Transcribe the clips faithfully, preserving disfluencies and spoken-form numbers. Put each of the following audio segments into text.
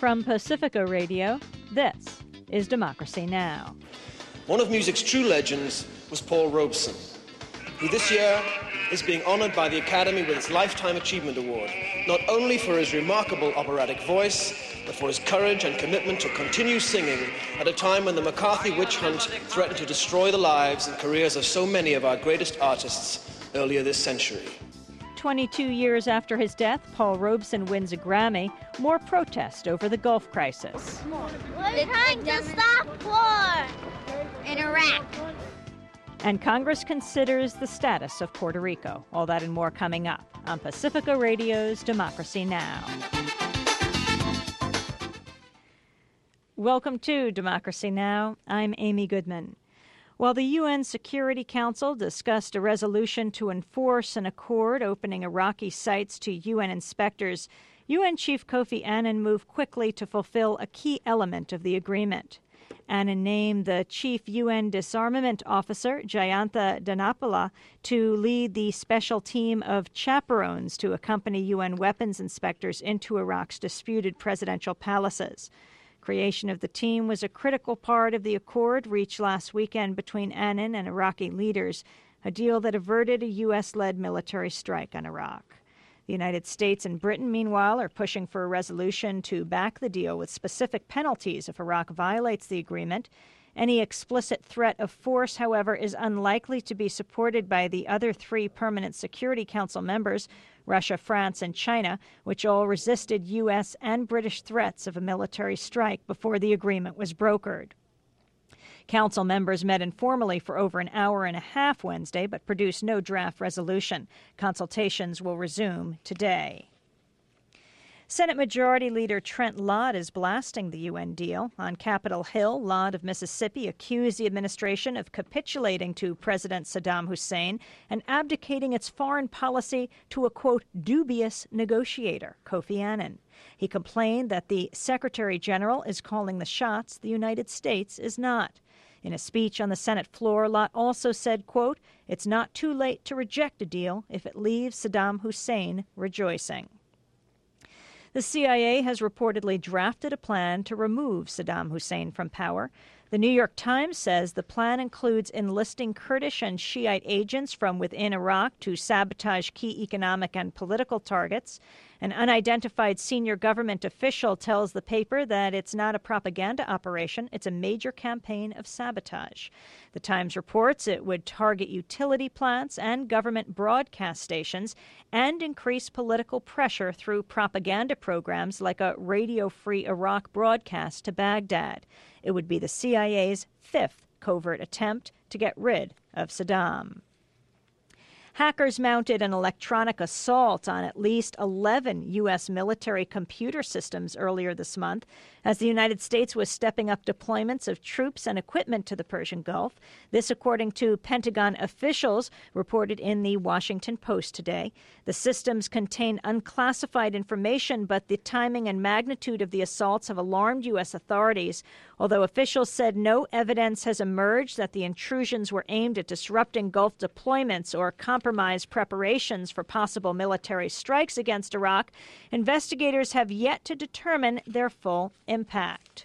From Pacifica Radio, this is Democracy Now! One of music's true legends was Paul Robeson, who this year is being honored by the Academy with its Lifetime Achievement Award, not only for his remarkable operatic voice, but for his courage and commitment to continue singing at a time when the McCarthy witch hunt threatened to destroy the lives and careers of so many of our greatest artists earlier this century. twenty-two years after his death, Paul Robeson wins a Grammy. More protest over the Gulf crisis. We're trying to stop war in Iraq. And Congress considers the status of Puerto Rico. All that and more coming up on Pacifica Radio's Democracy Now! Welcome to Democracy Now! I'm Amy Goodman. While the U N Security Council discussed a resolution to enforce an accord opening Iraqi sites to U N inspectors, U N Chief Kofi Annan moved quickly to fulfill a key element of the agreement. Annan named the chief U N disarmament officer, Jayantha Dhanapala, to lead the special team of chaperones to accompany U N weapons inspectors into Iraq's disputed presidential palaces. Creation of the team was a critical part of the accord reached last weekend between Annan and Iraqi leaders, a deal that averted a U S-led military strike on Iraq. The United States and Britain, meanwhile, are pushing for a resolution to back the deal with specific penalties if Iraq violates the agreement. Any explicit threat of force, however, is unlikely to be supported by the other three Permanent Security Council members, Russia, France, and China, which all resisted U S and British threats of a military strike before the agreement was brokered. Council members met informally for over an hour and a half Wednesday, but produced no draft resolution. Consultations will resume today. Senate Majority Leader Trent Lott is blasting the U N deal. On Capitol Hill, Lott of Mississippi accused the administration of capitulating to President Saddam Hussein and abdicating its foreign policy to a, quote, dubious negotiator, Kofi Annan. He complained that the Secretary General is calling the shots, the United States is not. In a speech on the Senate floor, Lott also said, quote, it's not too late to reject a deal if it leaves Saddam Hussein rejoicing. The C I A has reportedly drafted a plan to remove Saddam Hussein from power. The New York Times says the plan includes enlisting Kurdish and Shiite agents from within Iraq to sabotage key economic and political targets. An unidentified senior government official tells the paper that it's not a propaganda operation, it's a major campaign of sabotage. The Times reports it would target utility plants and government broadcast stations and increase political pressure through propaganda programs like a Radio Free Iraq broadcast to Baghdad. It would be the C I A's fifth covert attempt to get rid of Saddam. Hackers mounted an electronic assault on at least eleven U S military computer systems earlier this month as the United States was stepping up deployments of troops and equipment to the Persian Gulf. This, according to Pentagon officials, reported in the Washington Post today. The systems contain unclassified information, but the timing and magnitude of the assaults have alarmed U S authorities, although officials said no evidence has emerged that the intrusions were aimed at disrupting Gulf deployments or compromised preparations for possible military strikes against Iraq. Investigators have yet to determine their full impact.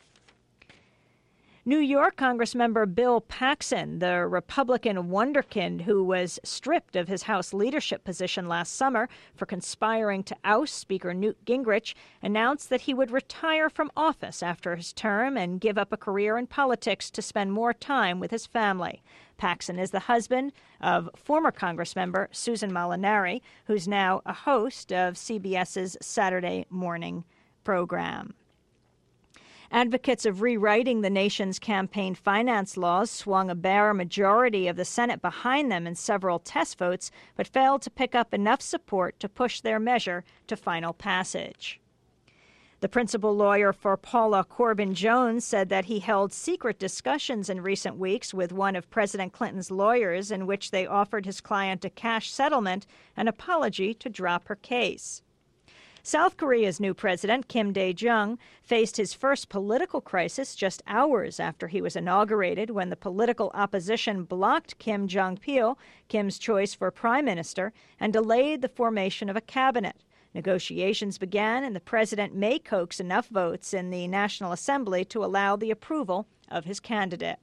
New York Congressmember Bill Paxon, the Republican wunderkind who was stripped of his House leadership position last summer for conspiring to oust Speaker Newt Gingrich, announced that he would retire from office after his term and give up a career in politics to spend more time with his family. Paxon is the husband of former Congressmember Susan Molinari, who's now a host of CBS's Saturday morning program. Advocates of rewriting the nation's campaign finance laws swung a bare majority of the Senate behind them in several test votes, but failed to pick up enough support to push their measure to final passage. The principal lawyer for Paula Corbin Jones said that he held secret discussions in recent weeks with one of President Clinton's lawyers in which they offered his client a cash settlement, an apology to drop her case. South Korea's new president, Kim Dae-jung, faced his first political crisis just hours after he was inaugurated when the political opposition blocked Kim Jong-pil, Kim's choice for prime minister, and delayed the formation of a cabinet. Negotiations began, and the president may coax enough votes in the National Assembly to allow the approval of his candidate.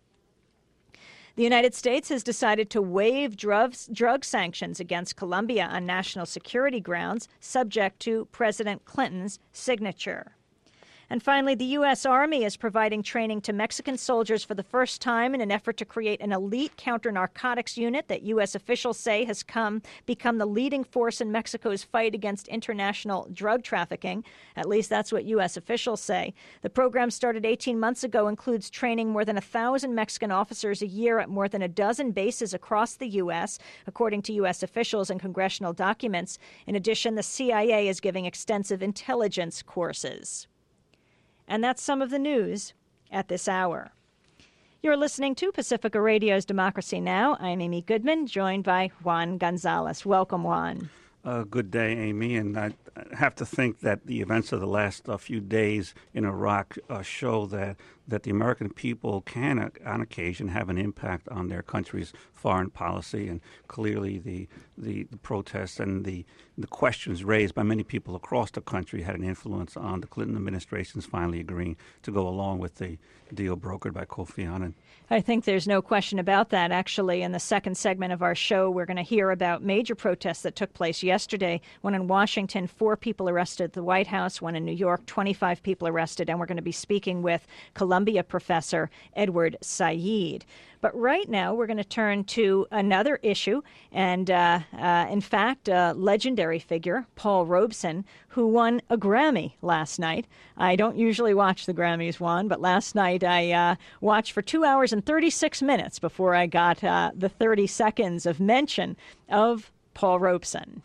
The United States has decided to waive drugs, drug sanctions against Colombia on national security grounds, subject to President Clinton's signature. And finally, the U S. Army is providing training to Mexican soldiers for the first time in an effort to create an elite counter-narcotics unit that U S officials say has come become the leading force in Mexico's fight against international drug trafficking. At least that's what U S officials say. The program started eighteen months ago, includes training more than one thousand Mexican officers a year at more than a dozen bases across the U S, according to U S officials and congressional documents. In addition, the C I A is giving extensive intelligence courses. And that's some of the news at this hour. You're listening to Pacifica Radio's Democracy Now! I'm Amy Goodman, joined by Juan Gonzalez. Welcome, Juan. Uh, good day, Amy. And I have to think that the events of the last uh, few days in Iraq uh, show that, that the American people can, uh, on occasion, have an impact on their country's foreign policy. And clearly the, the, the protests and the, the questions raised by many people across the country had an influence on the Clinton administration's finally agreeing to go along with the deal brokered by Kofi Annan. I think there's no question about that. Actually, in the second segment of our show, we're going to hear about major protests that took place yesterday. One in Washington, four people arrested at the White House. One in New York, twenty-five people arrested. And we're going to be speaking with Columbia professor Edward Said. But right now, we're going to turn to another issue. And uh, uh, in fact, a legendary figure, Paul Robeson, who won a Grammy last night. I don't usually watch the Grammys, Juan, but last night I uh, watched for two hours and thirty-six minutes before I got uh, the thirty seconds of mention of Paul Robeson.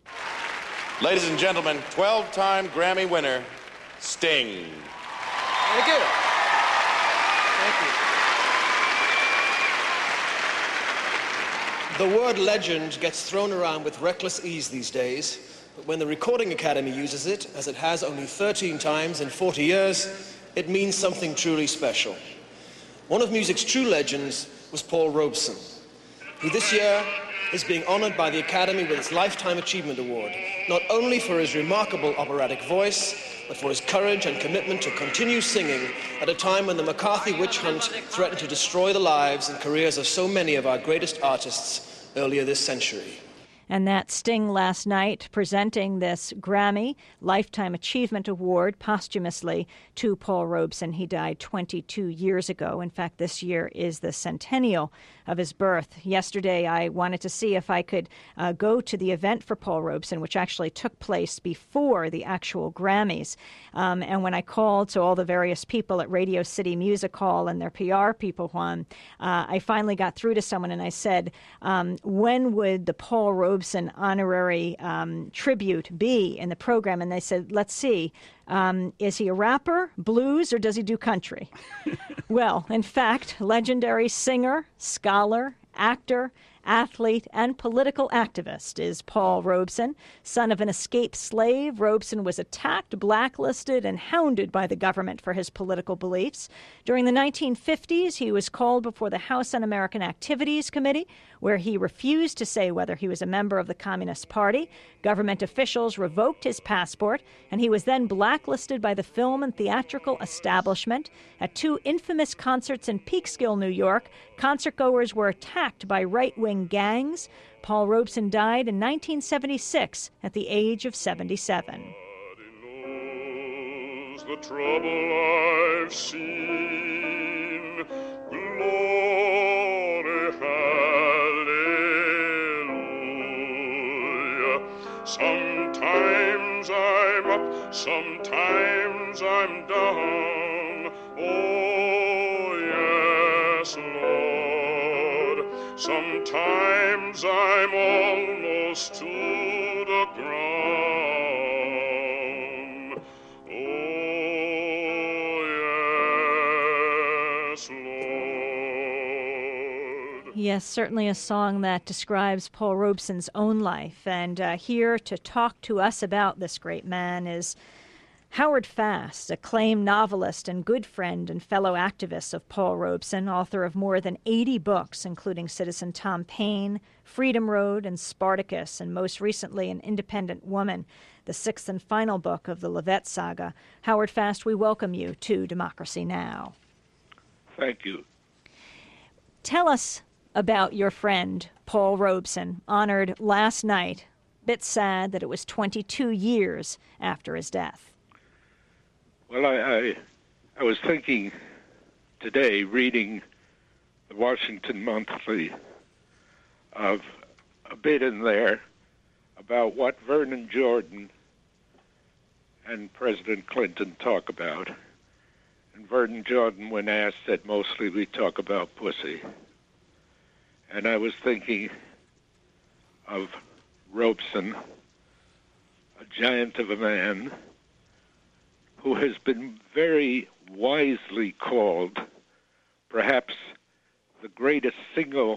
Ladies and gentlemen, twelve-time Grammy winner, Sting. Thank you. Thank you. The word legend gets thrown around with reckless ease these days, but when the Recording Academy uses it, as it has only thirteen times in forty years, it means something truly special. One of music's true legends was Paul Robeson, who this year is being honored by the Academy with its Lifetime Achievement Award, not only for his remarkable operatic voice, but for his courage and commitment to continue singing at a time when the McCarthy witch hunt threatened to destroy the lives and careers of so many of our greatest artists earlier this century. And that Sting last night presenting this Grammy Lifetime Achievement Award posthumously to Paul Robeson. He died twenty-two years ago. In fact, this year is the centennial of his birth. Yesterday, I wanted to see if I could uh, go to the event for Paul Robeson, which actually took place before the actual Grammys. Um, and when I called to all the various people at Radio City Music Hall and their P R people, Juan, uh, I finally got through to someone and I said, um, when would the Paul Robeson honorary um, tribute be in the program? And they said, let's see. Um, is he a rapper, blues, or does he do country? Well, in fact, legendary singer, scholar, actor, athlete, and political activist is Paul Robeson. Son of an escaped slave, Robeson was attacked, blacklisted, and hounded by the government for his political beliefs. During the nineteen fifties, he was called before the House Un-American Activities Committee, where he refused to say whether he was a member of the Communist Party. Government officials revoked his passport, and he was then blacklisted by the film and theatrical establishment. At two infamous concerts in Peekskill, New York, concertgoers were attacked by right-wing gangs. Paul Robeson died in nineteen seventy-six at the age of seventy-seven. Knows the trouble I've seen. Glory, hallelujah. Sometimes I'm up, sometimes I'm down. Oh, yes, Lord. Sometimes I'm almost to the ground. Oh, yes, Lord. Yes, certainly a song that describes Paul Robeson's own life. And uh, here to talk to us about this great man is Howard Fast, acclaimed novelist and good friend and fellow activist of Paul Robeson, author of more than eighty books, including Citizen Tom Paine, Freedom Road, and Spartacus, and most recently An Independent Woman, the sixth and final book of the Levette saga. Howard Fast, we welcome you to Democracy Now! Thank you. Tell us about your friend, Paul Robeson, honored last night. Bit sad that it was twenty-two years after his death. Well, I, I, I was thinking today, reading the Washington Monthly, of a bit in there about what Vernon Jordan and President Clinton talk about. And Vernon Jordan, when asked, said mostly we talk about pussy. And I was thinking of Robeson, a giant of a man, who has been very wisely called perhaps the greatest single,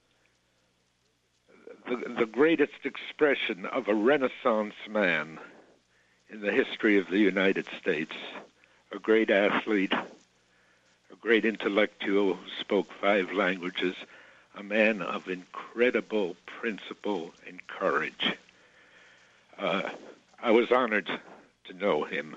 the, the greatest expression of a Renaissance man in the history of the United States, a great athlete, a great intellectual who spoke five languages, a man of incredible principle and courage. Uh, I was honored to know him.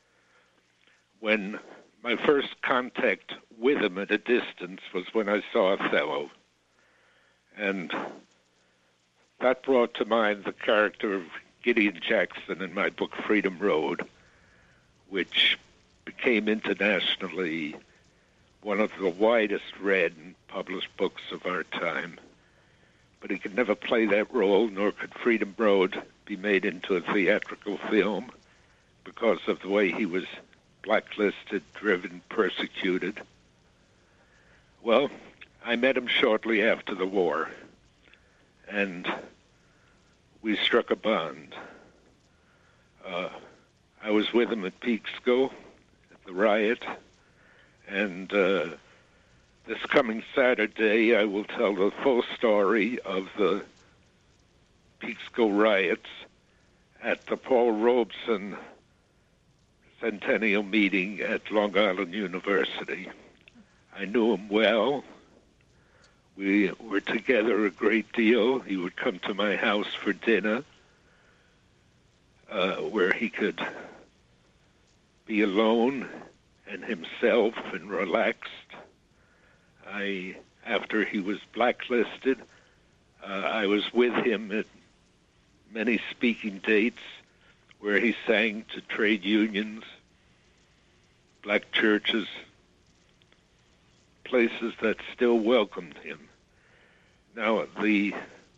When my first contact with him at a distance was when I saw Othello. And that brought to mind the character of Gideon Jackson in my book Freedom Road, which became internationally one of the widest read and published books of our time. But he could never play that role, nor could Freedom Road be made into a theatrical film because of the way he was blacklisted, driven, persecuted. Well, I met him shortly after the war, and we struck a bond. Uh, I was with him at Peekskill, at the riot, and uh, this coming Saturday I will tell the full story of the Peekskill riots at the Paul Robeson centennial meeting at Long Island University. I knew him well. We were together a great deal. He would come to my house for dinner, uh, where he could be alone and himself and relaxed. I, after he was blacklisted, uh, I was with him at many speaking dates where he sang to trade unions, black churches, places that still welcomed him. Now, the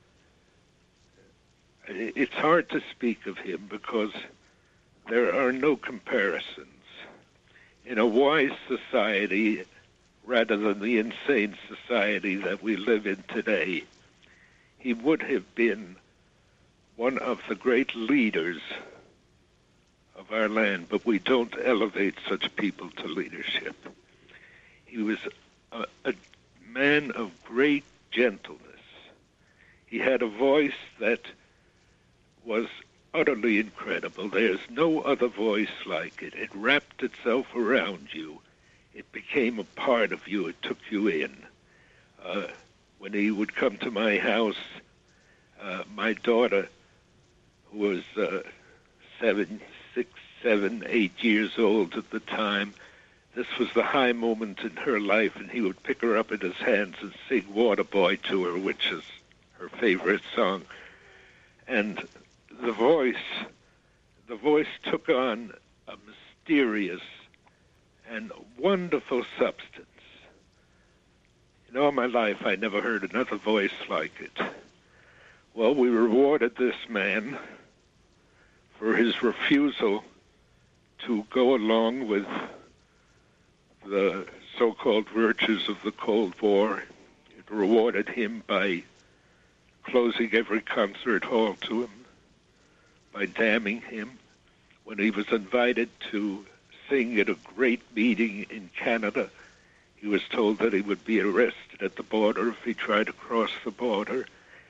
it's hard to speak of him because there are no comparisons. In a wise society, rather than the insane society that we live in today, he would have been one of the great leaders of our land, but we don't elevate such people to leadership. He was a, a man of great gentleness. He had a voice that was utterly incredible. There's no other voice like it. It wrapped itself around you. It became a part of you. It took you in. Uh, when he would come to my house, uh, my daughter, who was uh, seven, six, seven, eight years old at the time, this was the high moment in her life, and he would pick her up in his hands and sing Waterboy to her, which is her favorite song. And the voice, the voice took on a mysterious and wonderful substance. In all my life, I never heard another voice like it. Well, we rewarded this man for his refusal to go along with the so-called virtues of the Cold War. It rewarded him by closing every concert hall to him, by damning him. When he was invited to sing at a great meeting in Canada, he was told that he would be arrested at the border if he tried to cross the border.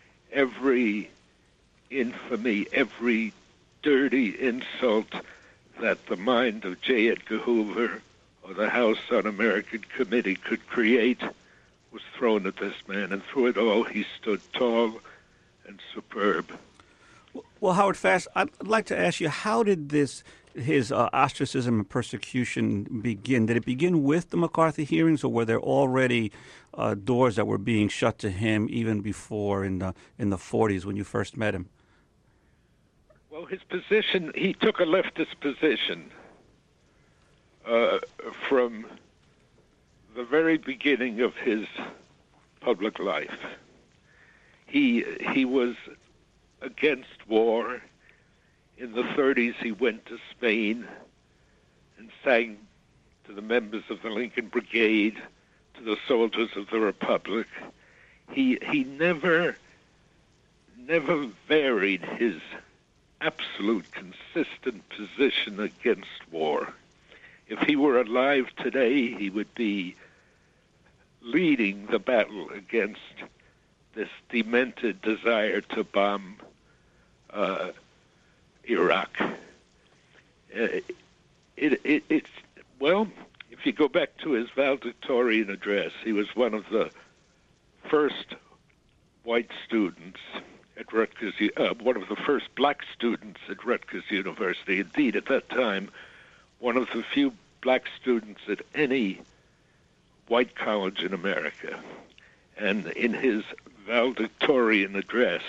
Every infamy, every dirty insult that the mind of J. Edgar Hoover or the House Un-American Committee could create was thrown at this man, and through it all he stood tall and superb. Well, Howard Fast, I'd like to ask you, how did this his uh, ostracism and persecution begin? Did it begin with the McCarthy hearings, or were there already uh, doors that were being shut to him even before in the in the forties when you first met him? Well, his position, he took a leftist position uh, from the very beginning of his public life. He he was against war. In the thirties, he went to Spain and sang to the members of the Lincoln Brigade, to the soldiers of the Republic. He he never never varied his absolute consistent position against war. If he were alive today, he would be leading the battle against this demented desire to bomb uh, Iraq. Uh, it, it, it's, well, if you go back to his valedictorian address, he was one of the first white students at Rutgers, uh, one of the first black students at Rutgers University. Indeed, at that time, one of the few black students at any white college in America. And in his valedictorian address,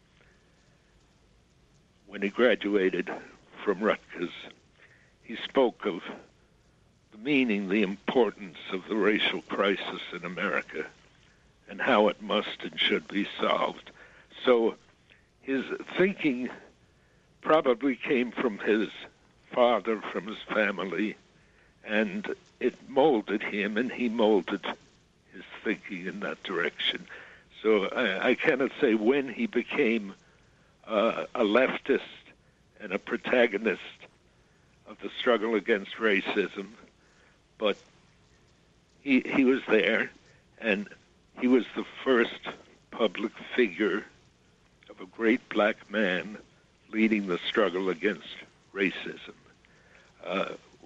when he graduated from Rutgers, he spoke of the meaning, the importance of the racial crisis in America and how it must and should be solved. So his thinking probably came from his father, from his family, and it molded him, and he molded his thinking in that direction. So I, I cannot say when he became uh, a leftist and a protagonist of the struggle against racism, but he he was there, and he was the first public figure of a great black man leading the struggle against racism. Uh,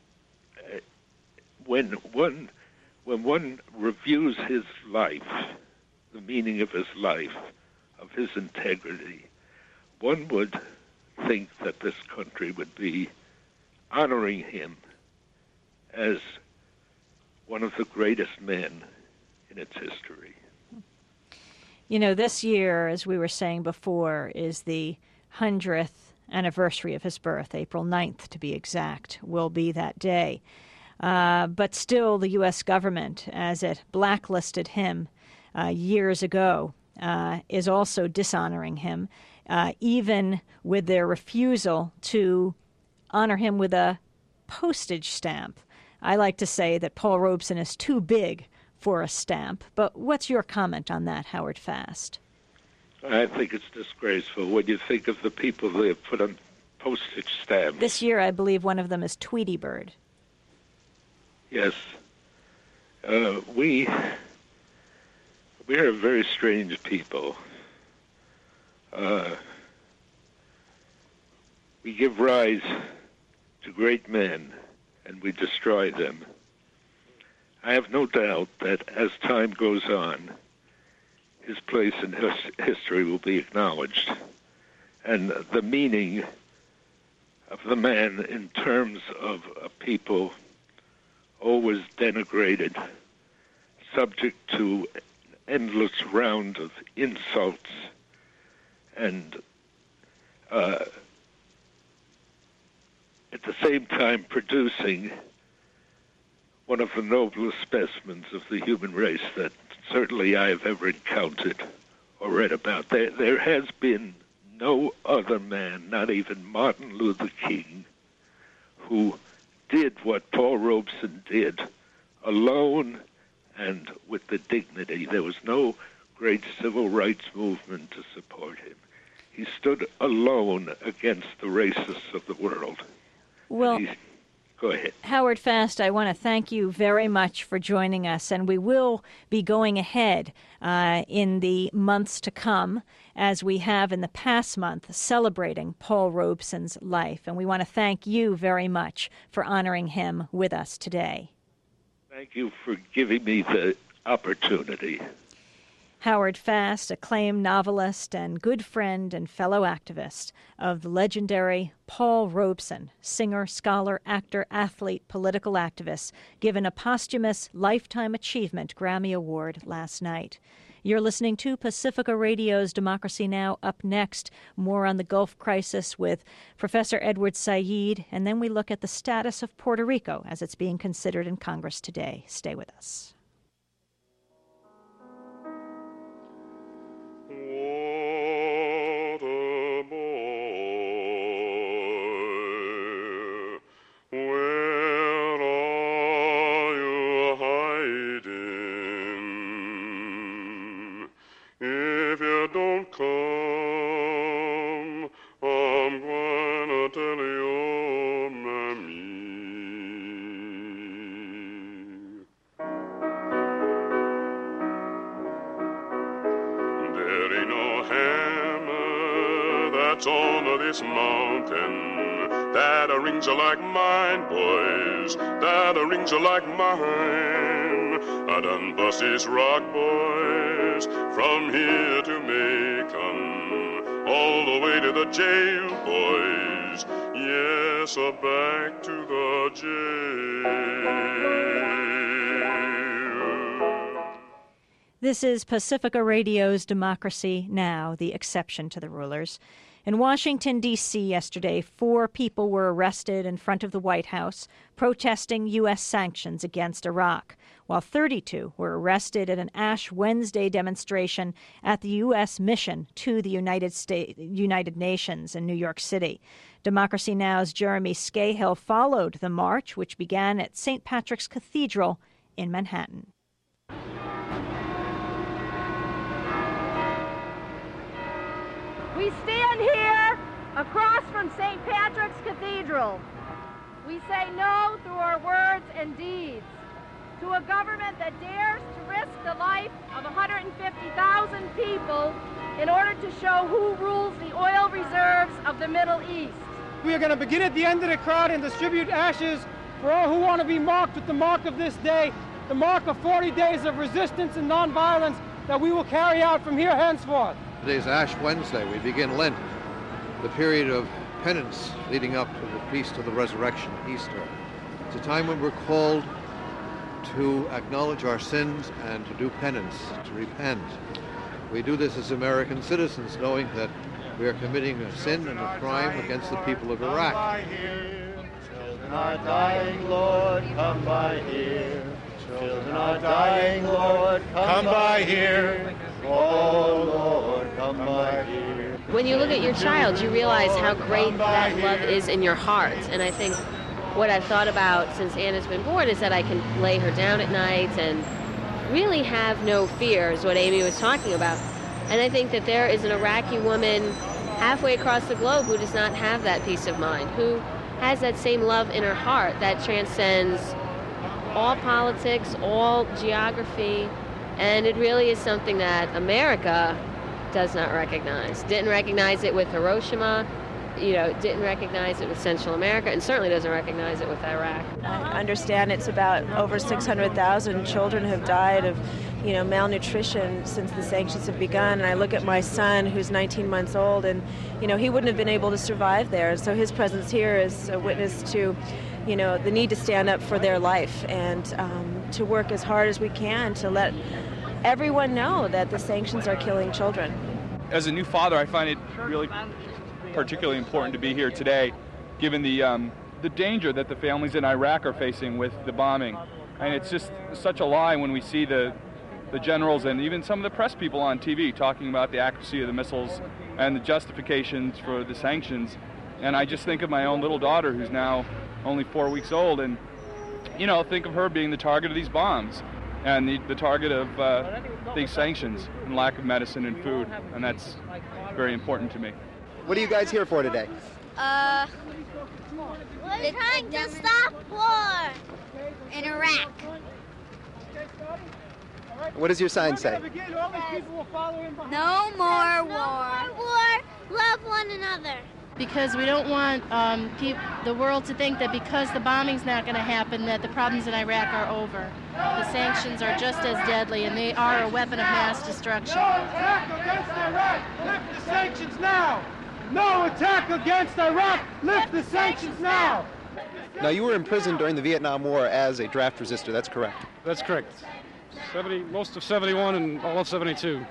when one when one reviews his life, the meaning of his life, of his integrity, one would think that this country would be honoring him as one of the greatest men in its history. You know, this year, as we were saying before, is the hundredth anniversary of his birth. April ninth, to be exact, will be that day. Uh, but still, the U S government, as it blacklisted him uh, years ago, uh, is also dishonoring him, uh, even with their refusal to honor him with a postage stamp. I like to say that Paul Robeson is too big for a stamp. But what's your comment on that, Howard Fast? I think it's disgraceful when you think of the people they have put on postage stamps. This year, I believe one of them is Tweety Bird. Yes. Uh, we, we're a very strange people. Uh, we give rise to great men, and we destroy them. I have no doubt that as time goes on, his place in his history will be acknowledged, and the meaning of the man in terms of a people always denigrated, subject to an endless round of insults, and uh, at the same time producing one of the noblest specimens of the human race that certainly I have ever encountered or read about. There, there has been no other man, not even Martin Luther King, who did what Paul Robeson did alone and with the dignity. There was no great civil rights movement to support him. He stood alone against the racists of the world. Well, He's, Go ahead. Howard Fast, I want to thank you very much for joining us, and we will be going ahead uh, in the months to come, as we have in the past month, celebrating Paul Robeson's life. And we want to thank you very much for honoring him with us today. Thank you for giving me the opportunity. Howard Fast, acclaimed novelist and good friend and fellow activist of the legendary Paul Robeson, singer, scholar, actor, athlete, political activist, given a posthumous Lifetime Achievement Grammy Award last night. You're listening to Pacifica Radio's Democracy Now! Up next, more on the Gulf crisis with Professor Edward Said, and then we look at the status of Puerto Rico as it's being considered in Congress today. Stay with us. On this mountain that a rings are like mine, boys, that a rings are like mine. I done bust these rock, boys, from here to Macon, all the way to the jail, boys, yes, uh, back to the jail. This is Pacifica Radio's Democracy Now!, the exception to the rulers. In Washington, D C yesterday, four people were arrested in front of the White House protesting U S sanctions against Iraq, while thirty-two were arrested at an Ash Wednesday demonstration at the U S mission to the United States, United Nations in New York City. Democracy Now!'s Jeremy Scahill followed the march, which began at Saint Patrick's Cathedral in Manhattan. We stand here across from Saint Patrick's Cathedral. We say no through our words and deeds to a government that dares to risk the life of one hundred fifty thousand people in order to show who rules the oil reserves of the Middle East. We are going to begin at the end of the crowd and distribute ashes for all who want to be marked with the mark of this day, the mark of forty days of resistance and nonviolence that we will carry out from here henceforth. Today's Ash Wednesday. We begin Lent, the period of penance leading up to the Feast of the Resurrection, Easter. It's a time when we're called to acknowledge our sins and to do penance, to repent. We do this as American citizens, knowing that we are committing a sin and a crime against the people of Iraq. Children are dying, Lord, come by here. Children are dying, Lord, come by here. Oh, Lord, come by here. When you look at your child, you realize how great that love is in your heart. And I think what I've thought about since Anna's been born is that I can lay her down at night and really have no fears, what Amy was talking about. And I think that there is an Iraqi woman halfway across the globe who does not have that peace of mind, who has that same love in her heart that transcends all politics, all geography. And it really is something that America does not recognize. Didn't recognize it with Hiroshima, you know, didn't recognize it with Central America, and certainly doesn't recognize it with Iraq. I understand it's about over six hundred thousand children have died of, you know, malnutrition since the sanctions have begun. And I look at my son, who's nineteen months old, and, you know, he wouldn't have been able to survive there. So his presence here is a witness to, you know, the need to stand up for their life and um, to work as hard as we can to let everyone know that the sanctions are killing children. As a new father, I find it really particularly important to be here today, given the um, the danger that the families in Iraq are facing with the bombing. And it's just such a lie when we see the the generals and even some of the press people on T V talking about the accuracy of the missiles and the justifications for the sanctions. And I just think of my own little daughter, who's now only four weeks old, and, you know, think of her being the target of these bombs and the, the target of uh, these sanctions and lack of medicine and food, and that's very important to me. What are you guys here for today? Uh, they're trying to stop war in Iraq. What does your sign say? No more war. War. Love one another. Because we don't want um, peop- the world to think that because the bombing's not going to happen, that the problems in Iraq are over. The sanctions are just as deadly, and they are a weapon of mass destruction. No attack against Iraq! Lift the sanctions now! No attack against Iraq! Lift the sanctions now! Now, you were imprisoned during the Vietnam War as a draft resistor, that's correct? That's correct. seventy, most of seventy-one and all of seventy-two.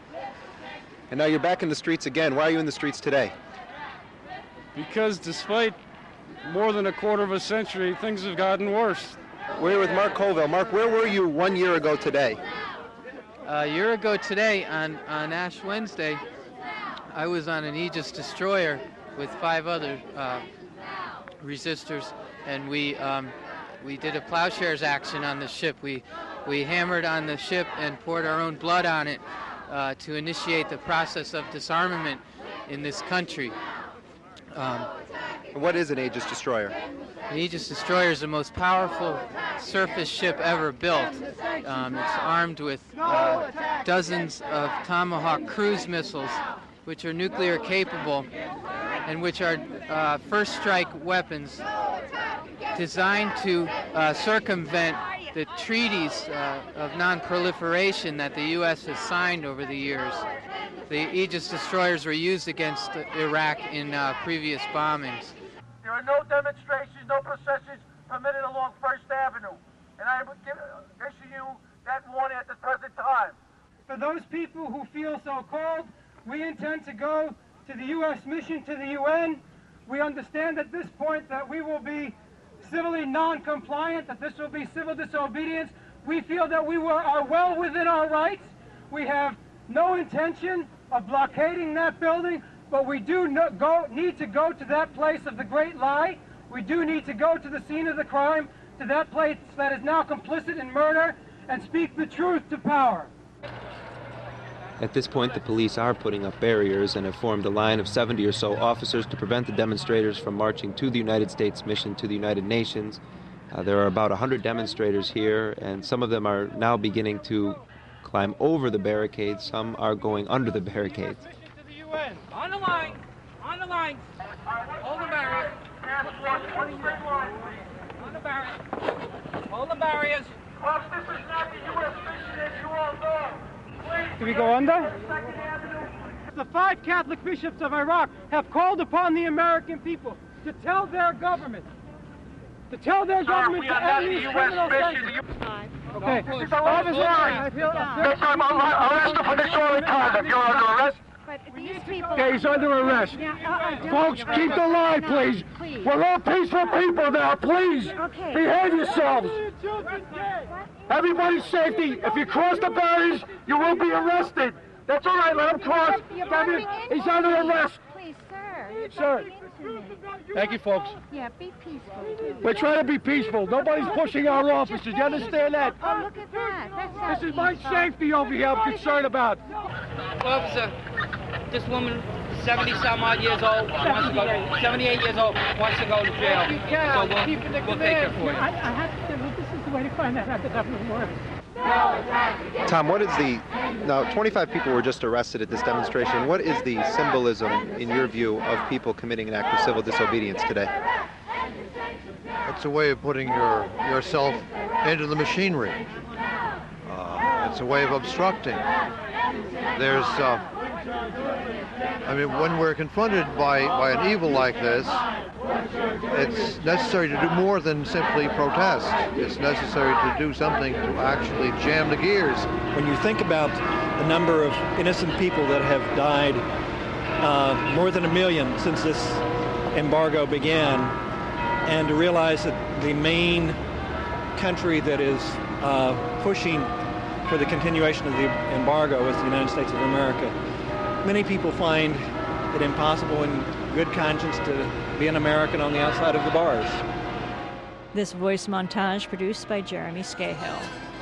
And now you're back in the streets again. Why are you in the streets today? Because despite more than a quarter of a century, things have gotten worse. We're here with Mark Colville. Mark, where were you one year ago today? A year ago today, on, on Ash Wednesday, I was on an Aegis destroyer with five other uh, resistors, and we um, we did a plowshares action on the ship. We we hammered on the ship and poured our own blood on it uh, to initiate the process of disarmament in this country. Um, what is an Aegis destroyer? An Aegis destroyer is the most powerful surface ship ever built. Um, it's armed with uh, dozens of Tomahawk cruise missiles, which are nuclear capable, and which are uh, first strike weapons designed to uh, circumvent the treaties uh, of non-proliferation that the U S has signed over the years. The Aegis destroyers were used against Iraq in uh, previous bombings. There are no demonstrations, no processions permitted along First Avenue, and I give, issue you that warning at the present time. For those people who feel so called, we intend to go to the U S mission to the U N. We understand at this point that we will be civilly non-compliant, that this will be civil disobedience. We feel that we were, are well within our rights. We have no intention of blockading that building, but we do no, go, need to go to that place of the great lie. We do need to go to the scene of the crime, to that place that is now complicit in murder, and speak the truth to power. At this point, the police are putting up barriers and have formed a line of seventy or so officers to prevent the demonstrators from marching to the United States mission to the United Nations. Uh, there are about one hundred demonstrators here, and some of them are now beginning to climb over the barricades. Some are going under the barricades. On the line, on the line, hold the barrier. On the barrier, hold the barriers. Folks, this is not the U S mission, as you all know. Do we go under? The five Catholic bishops of Iraq have called upon the American people to tell their government, to tell their Sir, government we to are not end the these U S criminal mission. sanctions. You... Okay. This is officer. I feel Yes, I'm arrested for disorderly conduct. You're under arrest. But these people... Okay, he's under arrest. Yeah, uh, uh, Folks, keep the line, please. Please. We're all peaceful people now, please. Okay. Behave yourselves. Everybody's safety. If you cross the barriers, you will be arrested. That's all right, let him cross. He's under arrest. Please, sir. Sir. Thank you, folks. Yeah, be peaceful. We're trying to be peaceful. Nobody's pushing our officers. You understand that? Oh, look at that. That's not This is my peaceful. safety over here I'm concerned about. Officer, this woman, seventy some odd years old, wants to go, seventy-eight years old, wants to go to jail. So we'll, we'll take her for you. I, I have to, this is the way to find that out. That doesn't work. Tom, what is the, now twenty-five people were just arrested at this demonstration. What is the symbolism, in your view, of people committing an act of civil disobedience today? It's a way of putting your yourself into the machinery. Uh, it's a way of obstructing. There's, uh, I mean, when we're confronted by, by an evil like this, it's necessary to do more than simply protest. It's necessary to do something to actually jam the gears. When you think about the number of innocent people that have died, uh, more than a million since this embargo began, and to realize that the main country that is uh, pushing for the continuation of the embargo is the United States of America. Many people find it impossible in good conscience to be an American on the outside of the bars. This voice montage produced by Jeremy Scahill.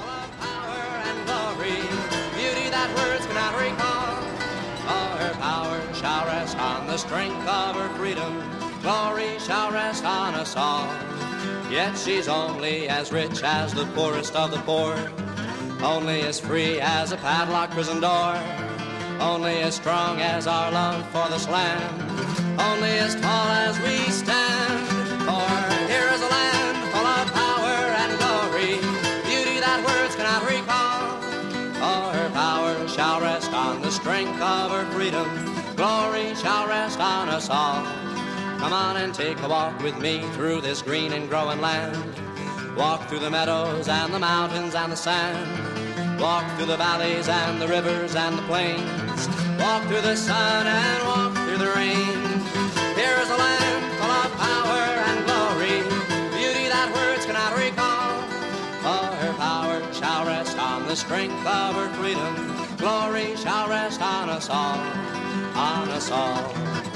Beauty that words cannot recall. All her power shall rest on the strength of her freedom. glory shall rest on us all. Yet she's only as rich as the poorest of the poor, only as free as a padlocked prison door, only as strong as our love for this land, only as tall as we stand. For here is a land full of power and glory, beauty that words cannot recall. For her power shall rest on the strength of her freedom, glory shall rest on us all. Come on and take a walk with me through this green and growing land. Walk through the meadows and the mountains and the sand. Walk through the valleys and the rivers and the plains. Walk through the sun and walk through the rain. Here is a land full of power and glory, beauty that words cannot recall. For her power shall rest on the strength of her freedom, glory shall rest on us all, on us all.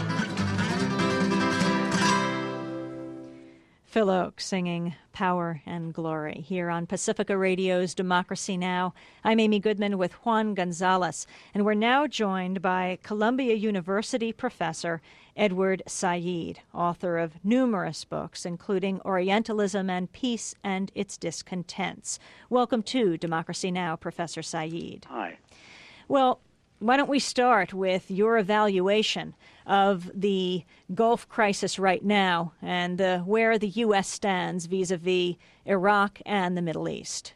Phil Ochs singing Power and Glory here on Pacifica Radio's Democracy Now! I'm Amy Goodman with Juan Gonzalez, and we're now joined by Columbia University professor Edward Said, author of numerous books, including Orientalism and Peace and Its Discontents. Welcome to Democracy Now!, Professor Said. Hi. Well, why don't we start with your evaluation of the Gulf crisis right now and uh, where the U S stands vis-a-vis Iraq and the Middle East?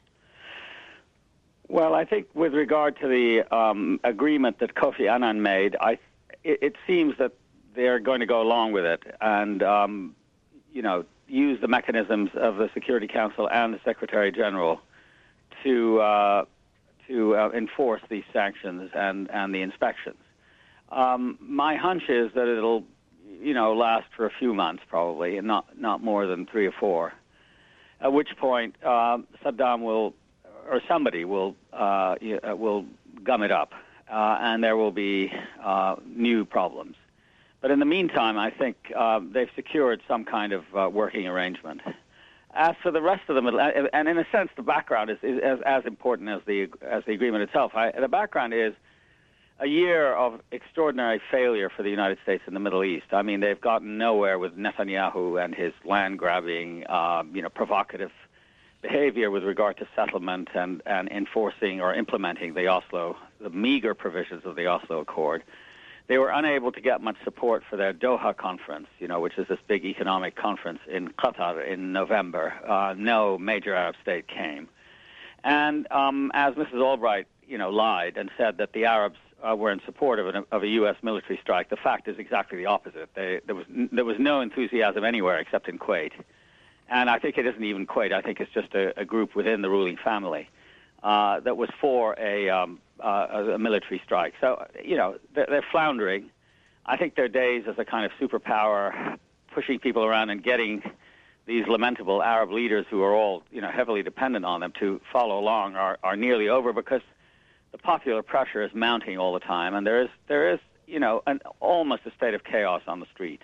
Well, I think with regard to the um, agreement that Kofi Annan made, I, it, it seems that they're going to go along with it and, um, you know, use the mechanisms of the Security Council and the Secretary General to uh, to uh, enforce these sanctions and, and the inspections. Um, my hunch is that it'll, you know, last for a few months probably, and not, not more than three or four, at which point uh, Saddam will, or somebody will, uh, will gum it up, uh, and there will be uh, new problems. But in the meantime, I think uh, they've secured some kind of uh, working arrangement. As for the rest of the Middle, and in a sense, the background is, is as, as important as the as the agreement itself. I, the background is a year of extraordinary failure for the United States in the Middle East. I mean, they've gotten nowhere with Netanyahu and his land-grabbing, uh, you know, provocative behavior with regard to settlement and, and enforcing or implementing the Oslo, the meager provisions of the Oslo Accord. They were unable to get much support for their Doha conference, you know, which is this big economic conference in Qatar in November. Uh, no major Arab state came. And um, as Missus Albright, you know, lied and said that the Arabs uh, were in support of, an, of a U S military strike, the fact is exactly the opposite. They, there was there was no enthusiasm anywhere except in Kuwait. And I think it isn't even Kuwait. I think it's just a, a group within the ruling family uh, that was for a... Um, Uh, a military strike. So, you know, they're, they're floundering. I think their days as a kind of superpower, pushing people around and getting these lamentable Arab leaders who are all, you know, heavily dependent on them to follow along are, are nearly over because the popular pressure is mounting all the time, and there is, there is, you know, an, almost a state of chaos on the streets.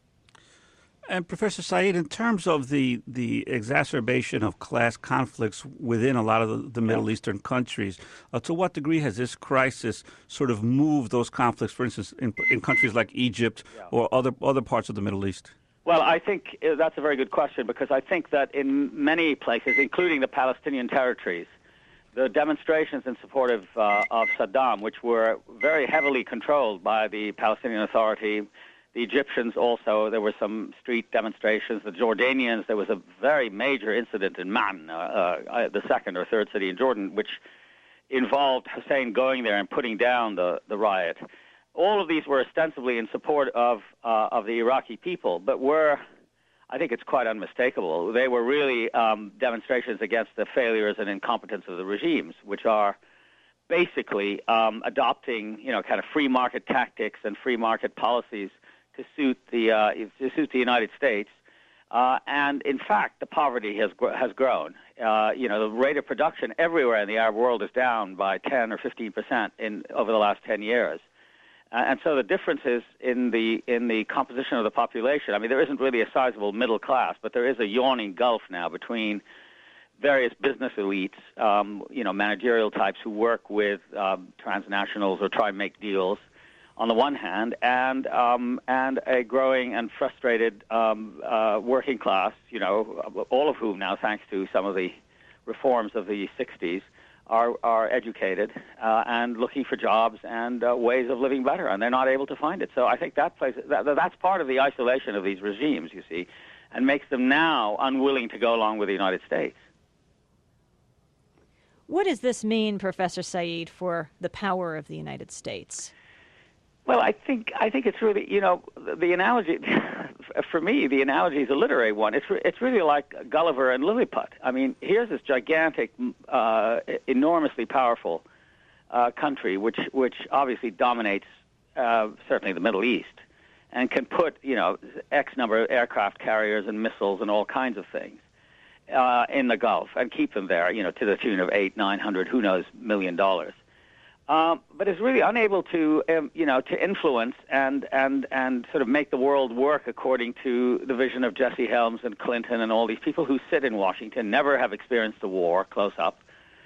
And Professor Said, in terms of the, the exacerbation of class conflicts within a lot of the, the Middle yeah. Eastern countries, uh, to what degree has this crisis sort of moved those conflicts, for instance, in, in countries like Egypt yeah. or other other parts of the Middle East? Well, I think that's a very good question because I think that in many places, including the Palestinian territories, the demonstrations in support of, uh, of Saddam, which were very heavily controlled by the Palestinian Authority, the Egyptians also, there were some street demonstrations. The Jordanians, there was a very major incident in Man, uh, uh, the second or third city in Jordan, which involved Hussein going there and putting down the, the riot. All of these were ostensibly in support of uh, of the Iraqi people, but were, I think it's quite unmistakable, they were really um, demonstrations against the failures and incompetence of the regimes, which are basically um, adopting, you know, kind of free market tactics and free market policies to suit the uh, to suit the United States, uh, and in fact, the poverty has gr- has grown. Uh, you know, the rate of production everywhere in the Arab world is down by ten or fifteen percent in over the last ten years, uh, and so the differences in the in the composition of the population. I mean, there isn't really a sizable middle class, but there is a yawning gulf now between various business elites, um, you know, managerial types who work with um, transnationals or try and make deals, on the one hand, and um, and a growing and frustrated um, uh, working class, you know, all of whom now, thanks to some of the reforms of the sixties, are are educated uh, and looking for jobs and uh, ways of living better, and they're not able to find it. So I think that plays that, that's part of the isolation of these regimes, you see, and makes them now unwilling to go along with the United States. What does this mean, Professor Said, for the power of the United States? Well, I think I think it's really, you know, the, the analogy, for me, the analogy is a literary one. It's re, it's really like Gulliver and Lilliput. I mean, here's this gigantic, uh, enormously powerful uh, country, which which obviously dominates uh, certainly the Middle East, and can put, you know, X number of aircraft carriers and missiles and all kinds of things uh, in the Gulf and keep them there, you know, to the tune of eight, nine hundred, who knows, million dollars. Um, but is really unable to, um, you know, to influence and, and, and sort of make the world work according to the vision of Jesse Helms and Clinton and all these people who sit in Washington, never have experienced the war close up,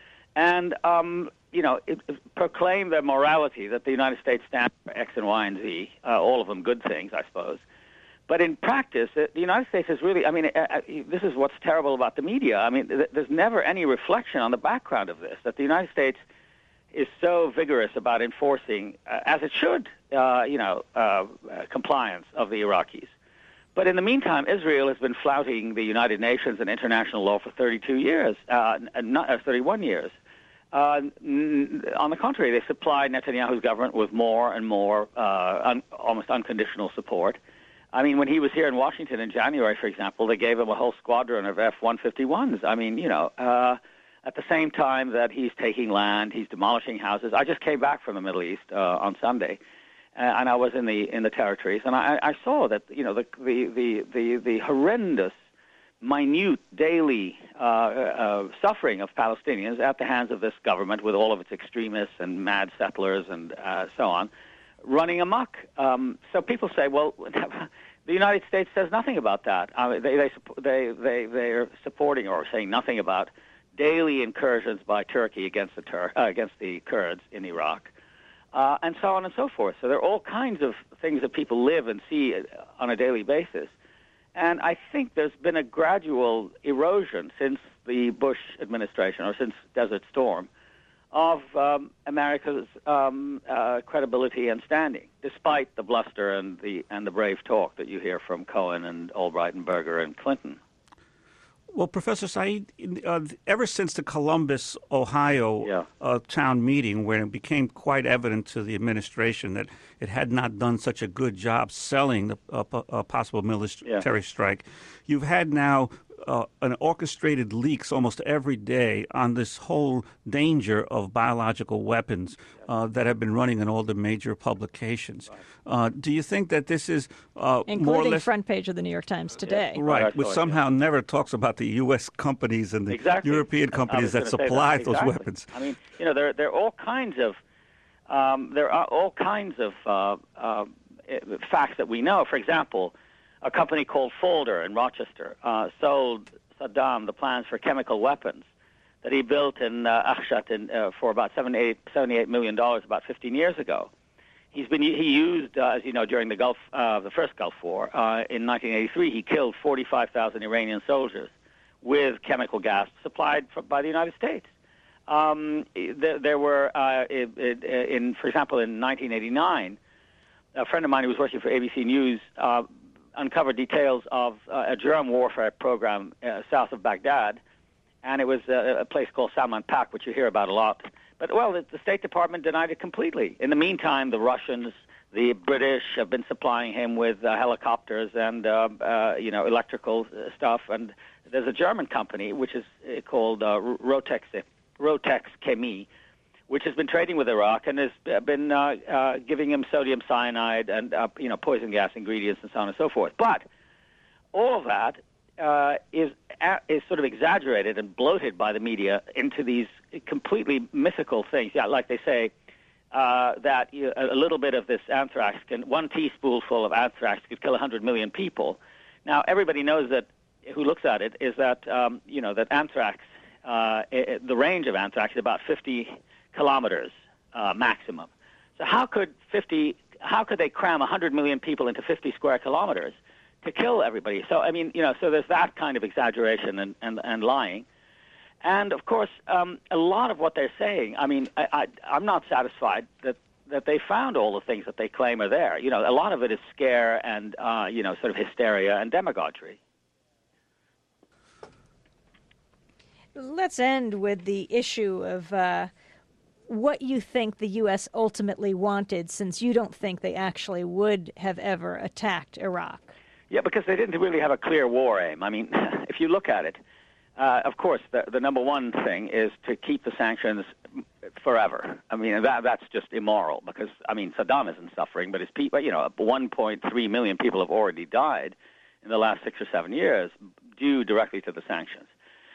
and, um, you know, it, it proclaim their morality that the United States stands for X and Y and Z, uh, all of them good things, I suppose. But in practice, it, the United States is really, I mean, uh, uh, this is what's terrible about the media. I mean, th- there's never any reflection on the background of this, that the United States is so vigorous about enforcing, uh, as it should, uh, you know, uh, uh, compliance of the Iraqis. But in the meantime, Israel has been flouting the United Nations and international law for thirty-two years, uh, not, uh, thirty-one years. Uh, n- on the contrary, they supply Netanyahu's government with more and more uh, un- almost unconditional support. I mean, when he was here in Washington in January, for example, they gave him a whole squadron of F one fifty-ones. I mean, you know... Uh, At the same time that he's taking land, he's demolishing houses. I just came back from the Middle East uh, on Sunday, uh, and I was in the in the territories, and I, I saw that, you know, the the the the, the horrendous, minute daily uh, uh, suffering of Palestinians at the hands of this government, with all of its extremists and mad settlers and uh, so on, running amok. Um, so people say, well, the United States says nothing about that. I mean, they they they they they are supporting or saying nothing about daily incursions by Turkey against the Tur- uh, against the Kurds in Iraq, uh, and so on and so forth. So there are all kinds of things that people live and see on a daily basis. And I think there's been a gradual erosion since the Bush administration, or since Desert Storm, of um, America's um, uh, credibility and standing, despite the bluster and the and the brave talk that you hear from Cohen and Albright and Berger and Clinton. Well, Professor Said, uh, ever since the Columbus, Ohio yeah. uh, town meeting, where it became quite evident to the administration that it had not done such a good job selling the uh, p- uh, possible military yeah. strike, you've had now uh, an orchestrated leaks almost every day on this whole danger of biological weapons uh, that have been running in all the major publications. Uh, do you think that this is uh, including more or less front page of the New York Times today, right, which somehow yeah. never talks about the U S companies and the exactly. European companies that supply that. those exactly. weapons? I mean, you know, there there are all kinds of um, there are all kinds of uh, uh, facts that we know. For example, a company called Folder in Rochester uh, sold Saddam the plans for chemical weapons that he built in uh, Akhshat in, uh, for about seventy-eight million dollars about fifteen years ago. He's been he used, uh, as you know, during the Gulf, uh, the first Gulf War uh, in nineteen eighty-three. He killed forty-five thousand Iranian soldiers with chemical gas supplied from, by the United States. Um, there, there were, uh, in, in, for example, in nineteen eighty-nine, a friend of mine who was working for A B C News uh, uncovered details of uh, a germ warfare program uh, south of Baghdad, and it was uh, a place called Salman Pak, which you hear about a lot. But, well, the, the State Department denied it completely. In the meantime, the Russians, the British have been supplying him with uh, helicopters and, uh, uh, you know, electrical stuff. And there's a German company, which is uh, called uh, Rotex, Rotex Chemie, which has been trading with Iraq and has been uh, uh, giving him sodium cyanide and, uh, you know, poison gas ingredients and so on and so forth. But all of that uh, is is sort of exaggerated and bloated by the media into these completely mythical things. Yeah, like they say, uh, that you, a little bit of this anthrax can, one teaspoonful of anthrax could kill one hundred million people. Now, everybody knows that, who looks at it, is that, um, you know, that anthrax, uh, it, the range of anthrax is about fifty kilometers uh, maximum. So how could fifty how could they cram one hundred million people into fifty square kilometers to kill everybody? So, I mean, you know, so there's that kind of exaggeration and, and, and lying. And, of course, um, a lot of what they're saying, I mean, I, I, I'm not satisfied that, that they found all the things that they claim are there. You know, a lot of it is scare and, uh, you know, sort of hysteria and demagoguery. Let's end with the issue of uh, what you think the U S ultimately wanted, since you don't think they actually would have ever attacked Iraq. Yeah, because they didn't really have a clear war aim. I mean, if you look at it, Uh, of course, the, the number one thing is to keep the sanctions forever. I mean, that that's just immoral because, I mean, Saddam isn't suffering, but his people, you know, one point three million people have already died in the last six or seven years due directly to the sanctions.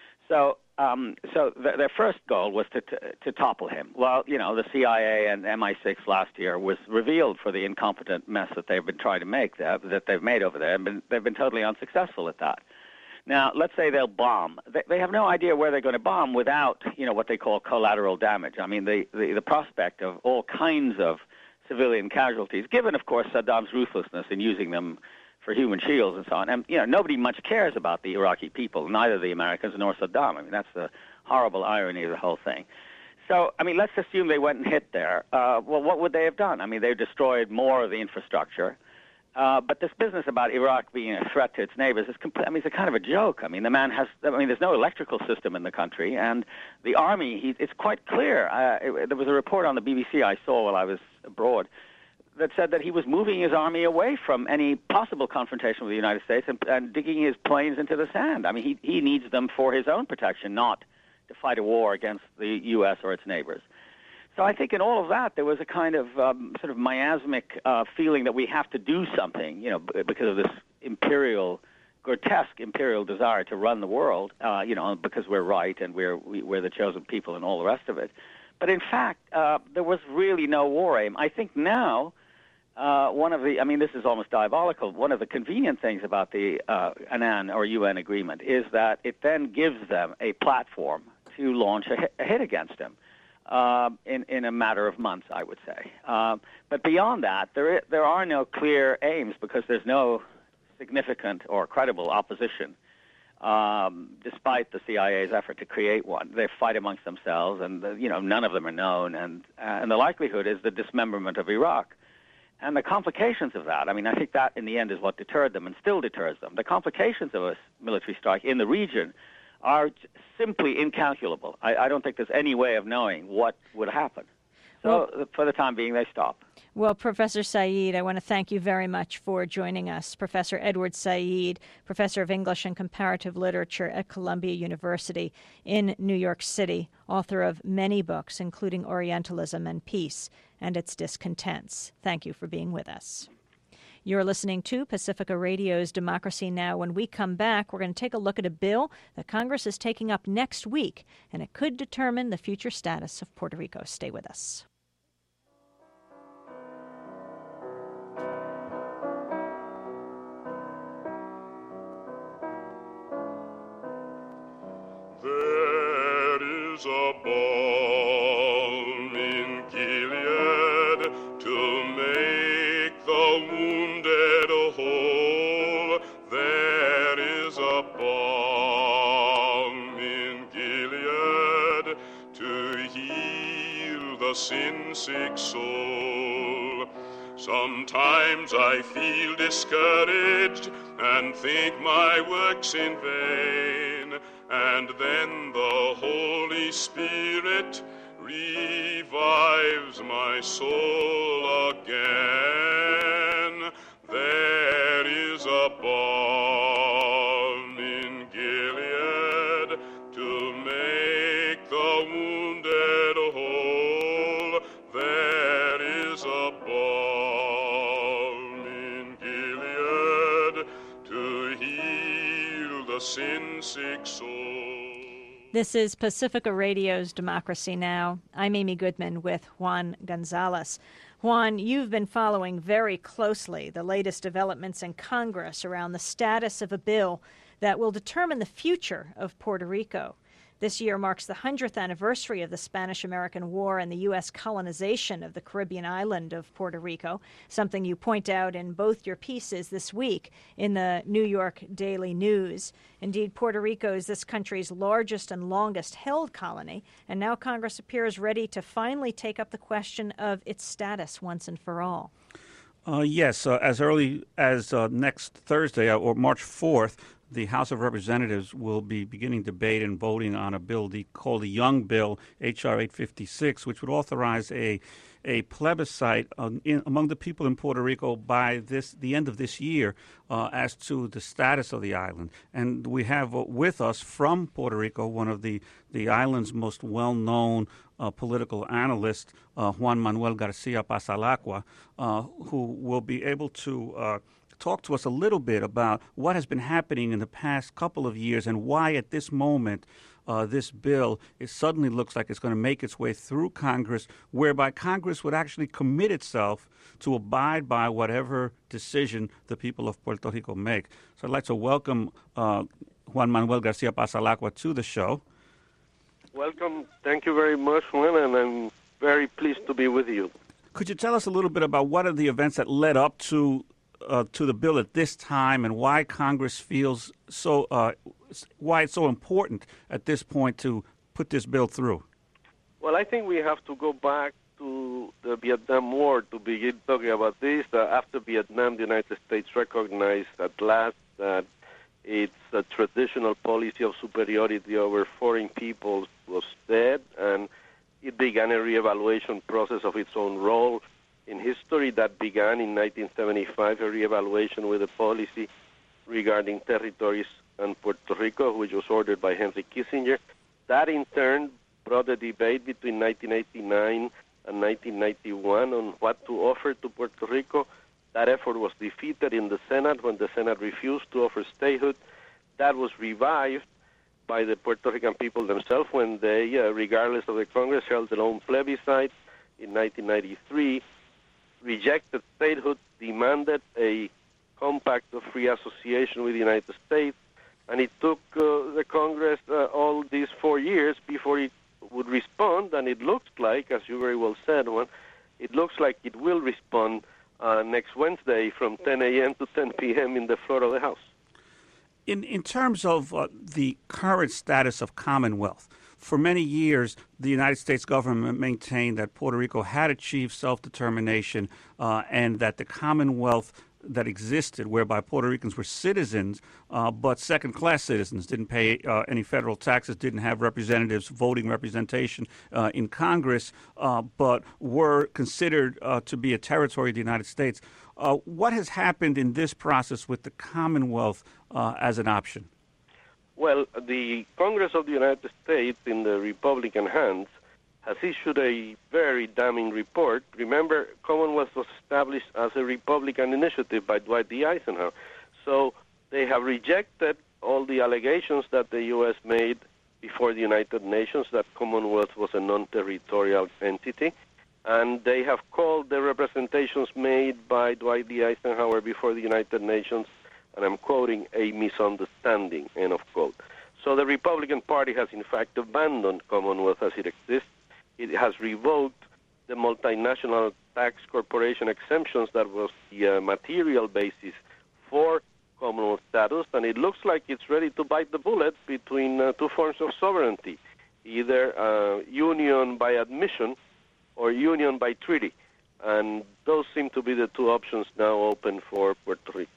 So, um, so th- their first goal was to, to to topple him. Well, you know, the C I A and M I six last year was revealed for the incompetent mess that they've been trying to make there, that they've made over there, and been, they've been totally unsuccessful at that. Now, let's say they'll bomb. They, they have no idea where they're going to bomb without, you know, what they call collateral damage. I mean, the, the, the prospect of all kinds of civilian casualties, given, of course, Saddam's ruthlessness in using them for human shields and so on. And, you know, nobody much cares about the Iraqi people, neither the Americans nor Saddam. I mean, that's the horrible irony of the whole thing. So, I mean, let's assume they went and hit there. Uh, well, what would they have done? I mean, they destroyed more of the infrastructure. Uh, but this business about Iraq being a threat to its neighbors is, compl- I mean, it's a kind of a joke. I mean, the man has, I mean, there's no electrical system in the country, and the army, he, it's quite clear. Uh, it, there was a report on the B B C I saw while I was abroad that said that he was moving his army away from any possible confrontation with the United States and, and digging his planes into the sand. I mean, he, he needs them for his own protection, not to fight a war against the U S or its neighbors. So I think in all of that, there was a kind of um, sort of miasmic uh, feeling that we have to do something, you know, b- because of this imperial, grotesque imperial desire to run the world, uh, you know, because we're right and we're we, we're the chosen people and all the rest of it. But in fact, uh, there was really no war aim. I think now, uh, one of the, I mean, this is almost diabolical. One of the convenient things about the uh, Annan or U N agreement is that it then gives them a platform to launch a hit, a hit against him. Uh, in, in a matter of months, I would say. Uh, but beyond that, there, is, there are no clear aims because there's no significant or credible opposition, um, despite the C I A's effort to create one. They fight amongst themselves, and the, you know none of them are known, and, uh, and the likelihood is the dismemberment of Iraq. And the complications of that, I mean, I think that in the end is what deterred them and still deters them. The complications of a military strike in the region are simply incalculable. I, I don't think there's any way of knowing what would happen. So well, for the time being, they stop. Well, Professor Said, I want to thank you very much for joining us. Professor Edward Said, Professor of English and Comparative Literature at Columbia University in New York City, author of many books, including Orientalism and Peace and Its Discontents. Thank you for being with us. You're listening to Pacifica Radio's Democracy Now! When we come back, we're going to take a look at a bill that Congress is taking up next week, and it could determine the future status of Puerto Rico. Stay with us. There is a balm in Gilead to make the wounded whole. There is a balm in Gilead to heal the sin-sick soul. Sometimes I feel discouraged and think my work's in vain, and then the Holy Spirit revives my soul again. There is a balm in Gilead to make the wounded whole. There is a balm in Gilead to heal the sin-sick soul. This is Pacifica Radio's Democracy Now! I'm Amy Goodman with Juan Gonzalez. Juan, you've been following very closely the latest developments in Congress around the status of a bill that will determine the future of Puerto Rico. This year marks the hundredth anniversary of the Spanish-American War and the U S colonization of the Caribbean island of Puerto Rico, something you point out in both your pieces this week in the New York Daily News. Indeed, Puerto Rico is this country's largest and longest-held colony, and now Congress appears ready to finally take up the question of its status once and for all. Uh, yes, uh, as early as uh, next Thursday, uh, or March fourth, the House of Representatives will be beginning debate and voting on a bill the, called the Young Bill, H R eight fifty-six, which would authorize a a plebiscite um, in, among the people in Puerto Rico by this the end of this year uh, as to the status of the island. And we have uh, with us from Puerto Rico one of the, the island's most well-known uh, political analysts, uh, Juan Manuel Garcia Pasalacqua, uh, who will be able to uh, talk to us a little bit about what has been happening in the past couple of years and why at this moment uh, this bill it suddenly looks like it's going to make its way through Congress, whereby Congress would actually commit itself to abide by whatever decision the people of Puerto Rico make. So I'd like to welcome uh, Juan Manuel Garcia Pasalacqua to the show. Welcome. Thank you very much, Juan, and I'm very pleased to be with you. Could you tell us a little bit about what are the events that led up to Uh, to the bill at this time, and why Congress feels so, uh, why it's so important at this point to put this bill through? Well, I think we have to go back to the Vietnam War to begin talking about this. Uh, after Vietnam, the United States recognized at last that its uh, traditional policy of superiority over foreign peoples was dead, and it began a reevaluation process of its own role in history that began in nineteen seventy-five, a reevaluation with a policy regarding territories and Puerto Rico, which was ordered by Henry Kissinger. That, in turn, brought a debate between nineteen eighty-nine and nineteen ninety-one on what to offer to Puerto Rico. That effort was defeated in the Senate when the Senate refused to offer statehood. That was revived by the Puerto Rican people themselves when they, uh, regardless of the Congress, held their own plebiscite in nineteen ninety-three. Rejected statehood, demanded a compact of free association with the United States, and it took uh, the Congress uh, all these four years before it would respond, and it looks like, as you very well said, one, it looks like it will respond uh, next Wednesday from ten a.m. to ten p.m. in the floor of the House. In, in terms of uh, the current status of Commonwealth, for many years, the United States government maintained that Puerto Rico had achieved self-determination uh, and that the Commonwealth that existed, whereby Puerto Ricans were citizens, uh, but second-class citizens, didn't pay uh, any federal taxes, didn't have representatives, voting representation uh, in Congress, uh, but were considered uh, to be a territory of the United States. Uh, what has happened in this process with the Commonwealth uh, as an option? Well, the Congress of the United States, in the Republican hands, has issued a very damning report. Remember, Commonwealth was established as a Republican initiative by Dwight D. Eisenhower. So they have rejected all the allegations that the U S made before the United Nations that Commonwealth was a non-territorial entity. And they have called the representations made by Dwight D. Eisenhower before the United Nations, and I'm quoting, a misunderstanding, end of quote. So the Republican Party has, in fact, abandoned Commonwealth as it exists. It has revoked the multinational tax corporation exemptions that was the uh, material basis for Commonwealth status, and it looks like it's ready to bite the bullet between uh, two forms of sovereignty, either uh, union by admission or union by treaty. And those seem to be the two options now open for Puerto Rico.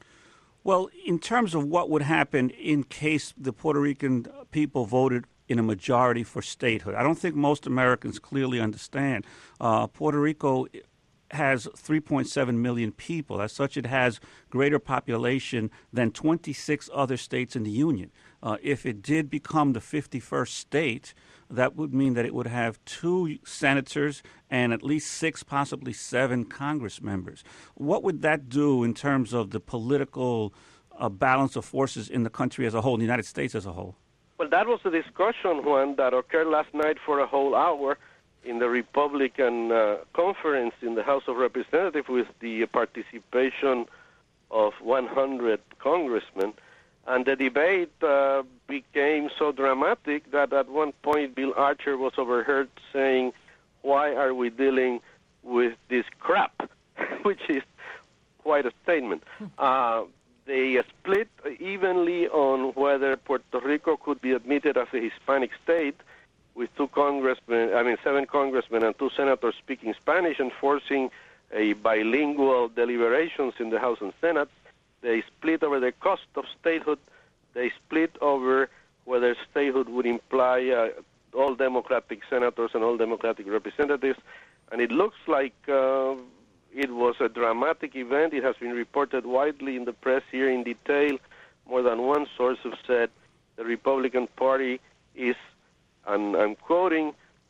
Well, in terms of what would happen in case the Puerto Rican people voted in a majority for statehood, I don't think most Americans clearly understand. Uh, Puerto Rico has three point seven million people. As such, it has greater population than twenty-six other states in the Union. Uh, if it did become the fifty-first state, that would mean that it would have two senators and at least six, possibly seven Congress members. What would that do in terms of the political uh, balance of forces in the country as a whole, in the United States as a whole? Well, that was a discussion, Juan, that occurred last night for a whole hour in the Republican uh, conference in the House of Representatives with the participation of one hundred congressmen. And the debate uh, became so dramatic that at one point Bill Archer was overheard saying, "Why are we dealing with this crap?" which is quite a statement. Uh, they split evenly on whether Puerto Rico could be admitted as a Hispanic state, with two congressmen, I mean, seven congressmen and two senators speaking Spanish and forcing a bilingual deliberations in the House and Senate. They split over the cost of statehood. They split over whether statehood would imply uh, all Democratic senators and all Democratic representatives. And it looks like uh, it was a dramatic event. It has been reported widely in the press here in detail. More than one source have said the Republican Party is, and I'm quoting,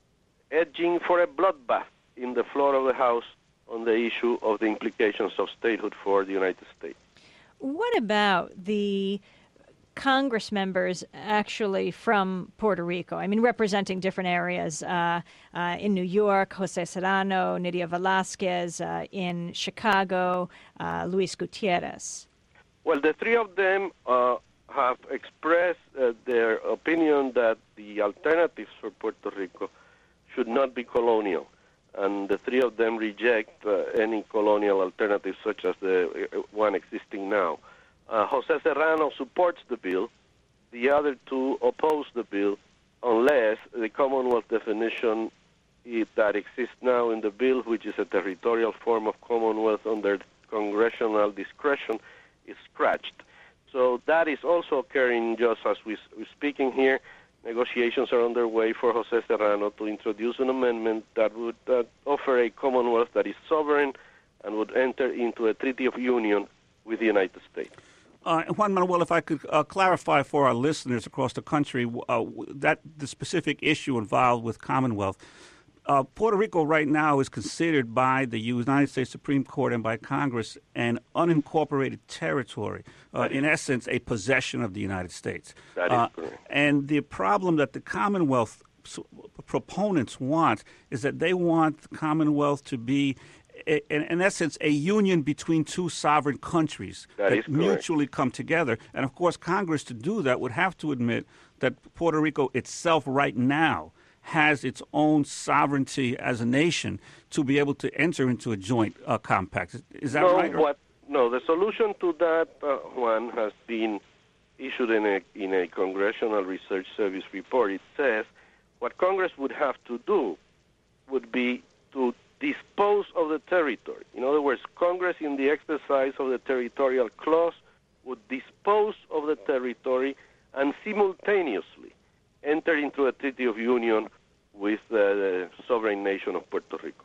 edging for a bloodbath in the floor of the House on the issue of the implications of statehood for the United States. What about the Congress members actually from Puerto Rico? I mean, representing different areas. Uh, uh, in New York, Jose Serrano, Nydia Velázquez. Uh, in Chicago, uh, Luis Gutierrez. Well, the three of them uh, have expressed uh, their opinion that the alternatives for Puerto Rico should not be colonial. And the three of them reject uh, any colonial alternatives such as the uh, one existing now. Uh, Jose Serrano supports the bill. The other two oppose the bill unless the Commonwealth definition it, that exists now in the bill, which is a territorial form of Commonwealth under congressional discretion, is scratched. So that is also occurring just as we, we're speaking here. Negotiations are underway for Jose Serrano to introduce an amendment that would uh, offer a Commonwealth that is sovereign and would enter into a treaty of union with the United States. Uh, Juan Manuel, if I could uh, clarify for our listeners across the country uh, that the specific issue involved with Commonwealth. Uh, Puerto Rico right now is considered by the United States Supreme Court and by Congress an unincorporated territory, uh, in essence, a possession of the United States. That is uh, correct. And the problem that the Commonwealth proponents want is that they want the Commonwealth to be, a, in, in essence, a union between two sovereign countries that, that mutually come together. And, of course, Congress, to do that, would have to admit that Puerto Rico itself right now has its own sovereignty as a nation to be able to enter into a joint uh, compact. Is, is that no, right? Or? What, no, the solution to that, uh, Juan, has been issued in a, in a Congressional Research Service report. It says what Congress would have to do would be to dispose of the territory. In other words, Congress, in the exercise of the territorial clause, would dispose of the territory and simultaneously enter into a treaty of union with uh, the sovereign nation of Puerto Rico.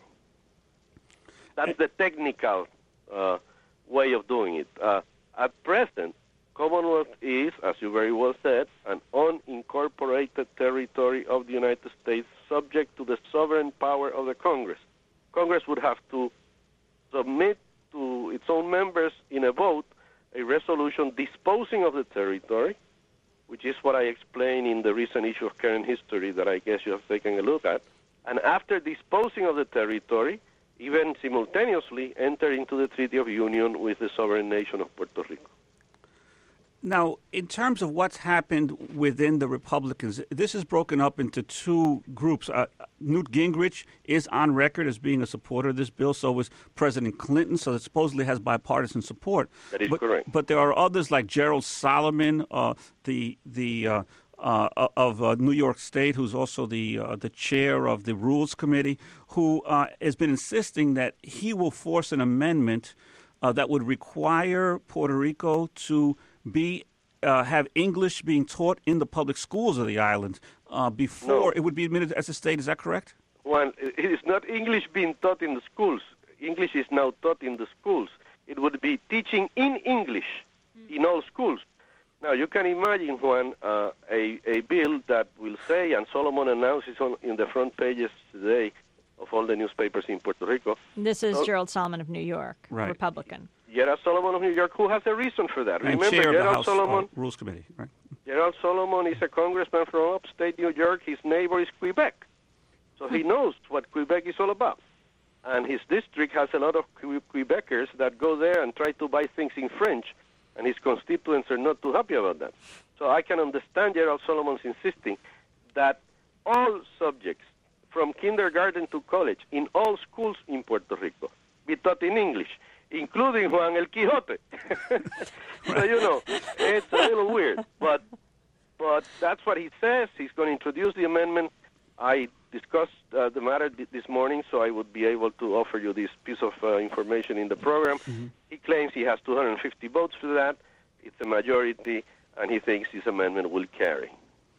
That's the technical uh, way of doing it. Uh, at present, Commonwealth is, as you very well said, an unincorporated territory of the United States subject to the sovereign power of the Congress. Congress would have to submit to its own members in a vote a resolution disposing of the territory, which is what I explained in the recent issue of Current History that I guess you have taken a look at. And after disposing of the territory, even simultaneously enter into the Treaty of Union with the sovereign nation of Puerto Rico. Now, in terms of what's happened within the Republicans, this is broken up into two groups. Uh, Newt Gingrich is on record as being a supporter of this bill. So was President Clinton. So it supposedly has bipartisan support. That is but, correct. But there are others like Gerald Solomon, uh, the the uh, uh, of uh, New York State, who's also the uh, the chair of the Rules Committee, who uh, has been insisting that he will force an amendment uh, that would require Puerto Rico to be uh, have English being taught in the public schools of the island uh, before no. it would be admitted as a state. Is that correct? Well, it is not English being taught in the schools. English is now taught in the schools. It would be teaching in English in all schools. Now, you can imagine, Juan, uh, a, a bill that will say, and Solomon announces on in the front pages today of all the newspapers in Puerto Rico. This is uh, Gerald Solomon of New York, right. Republican. Gerald Solomon of New York, who has a reason for that. And Remember, chair of Gerald the House Solomon, uh, Rules Committee, right? Gerald Solomon is a congressman from upstate New York. His neighbor is Quebec. So he knows what Quebec is all about. And his district has a lot of Quebecers that go there and try to buy things in French and his constituents are not too happy about that. So I can understand Gerald Solomon's insisting that all subjects, from kindergarten to college, in all schools in Puerto Rico, be taught in English, including Juan el Quijote. So, you know, it's a little weird, but but that's what he says. He's going to introduce the amendment. I discussed uh, the matter th- this morning, so I would be able to offer you this piece of uh, information in the program. Mm-hmm. He claims he has two hundred fifty votes for that. It's a majority, and he thinks this amendment will carry.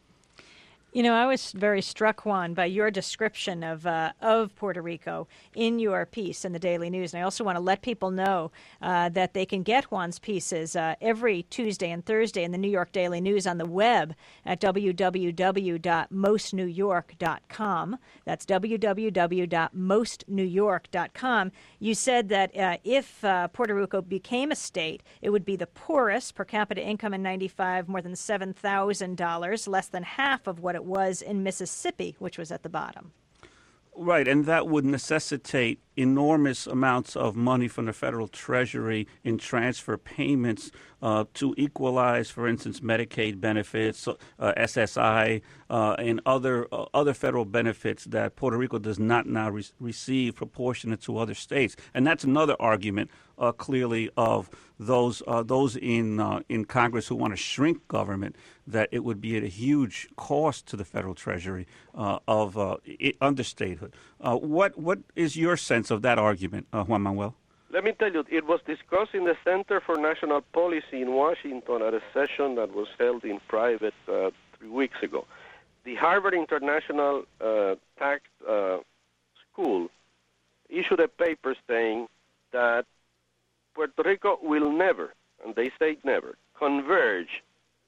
You know, I was very struck, Juan, by your description of uh, of Puerto Rico in your piece in the Daily News. And I also want to let people know uh, that they can get Juan's pieces uh, every Tuesday and Thursday in the New York Daily News on the web at w w w dot most new york dot com. That's w w w dot most new york dot com. You said that uh, if uh, Puerto Rico became a state, it would be the poorest, per capita income in ninety-five, more than seven thousand dollars, less than half of what it was in Mississippi, which was at the bottom. Right, and that would necessitate enormous amounts of money from the federal treasury in transfer payments uh, to equalize, for instance, Medicaid benefits, uh, S S I, uh, and other uh, other federal benefits that Puerto Rico does not now re- receive proportionate to other states. And that's another argument, uh, clearly, of those uh, those in uh, in Congress who want to shrink government, that it would be at a huge cost to the federal treasury uh, of uh, it, understatehood. Uh, what what is your sense of that argument, uh, Juan Manuel? Let me tell you, it was discussed in the Center for National Policy in Washington at a session that was held in private uh, three weeks ago. The Harvard International uh, Tax uh, School issued a paper saying that Puerto Rico will never, and they say never, converge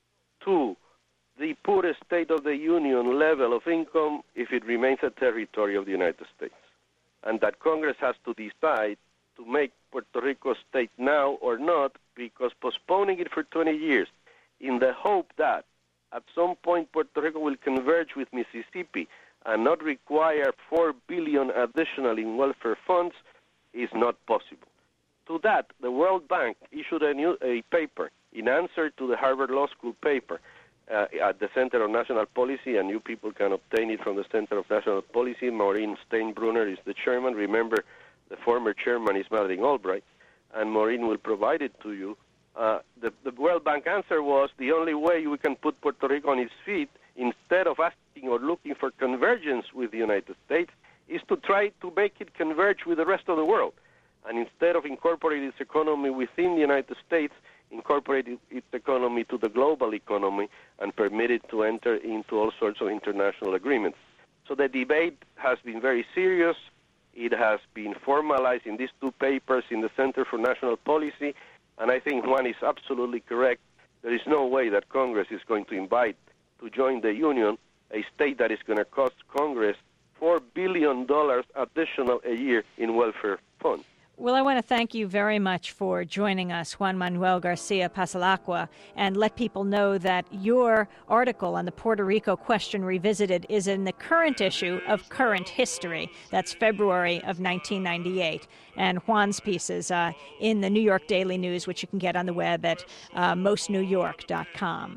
to the poorest state of the Union level of income if it remains a territory of the United States. And that Congress has to decide to make Puerto Rico a state now or not, because postponing it for twenty years in the hope that at some point Puerto Rico will converge with Mississippi and not require four billion dollars additional in welfare funds is not possible. To that, the World Bank issued a, new, a paper in answer to the Harvard Law School paper uh, at the Center of National Policy, and you people can obtain it from the Center of National Policy. Maureen Steinbrunner is the chairman. Remember, the former chairman is Madeleine Albright, and Maureen will provide it to you. Uh, the, the World Bank answer was the only way we can put Puerto Rico on its feet, instead of asking or looking for convergence with the United States, is to try to make it converge with the rest of the world. And instead of incorporating its economy within the United States, incorporate its economy to the global economy and permit it to enter into all sorts of international agreements. So the debate has been very serious. It has been formalized in these two papers in the Center for National Policy, and I think Juan is absolutely correct. There is no way that Congress is going to invite to join the Union a state that is going to cost Congress four billion dollars additional a year in welfare funds. Well, I want to thank you very much for joining us, Juan Manuel Garcia Pasalacqua, and let people know that your article on the Puerto Rico question revisited is in the current issue of Current History. That's February of nineteen ninety-eight. And Juan's piece is uh, in the New York Daily News, which you can get on the web at uh, most new york dot com.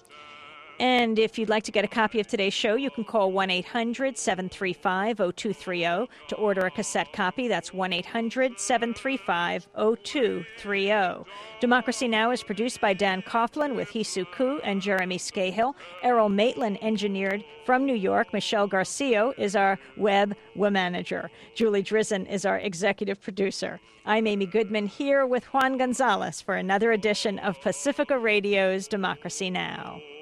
And if you'd like to get a copy of today's show, you can call one eight hundred seven three five oh two three oh to order a cassette copy. That's one eight hundred seven three five oh two three oh. Democracy Now! Is produced by Dan Coughlin with Hisu Ku and Jeremy Scahill. Errol Maitland engineered from New York. Michelle Garcia is our web manager. Julie Drizzen is our executive producer. I'm Amy Goodman here with Juan Gonzalez for another edition of Pacifica Radio's Democracy Now!